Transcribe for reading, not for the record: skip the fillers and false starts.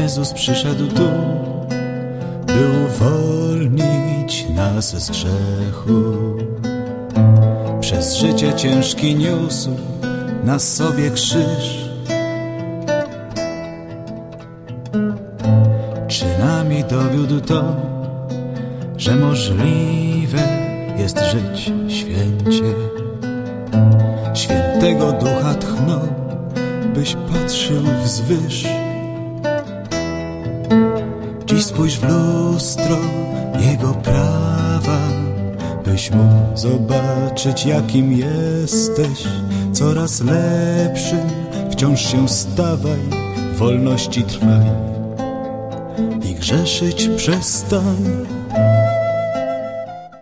Jezus przyszedł tu, by uwolnić nas z grzechu. Przez życie ciężki niósł na sobie krzyż. Czynami dowiódł to, że możliwe jest żyć święcie. Świętego Ducha tchnął, byś patrzył wzwyż. Dziś spójrz w lustro Jego prawa, byś mógł zobaczyć, jakim jesteś. Coraz lepszym wciąż się stawaj, w wolności trwaj i grzeszyć przestań.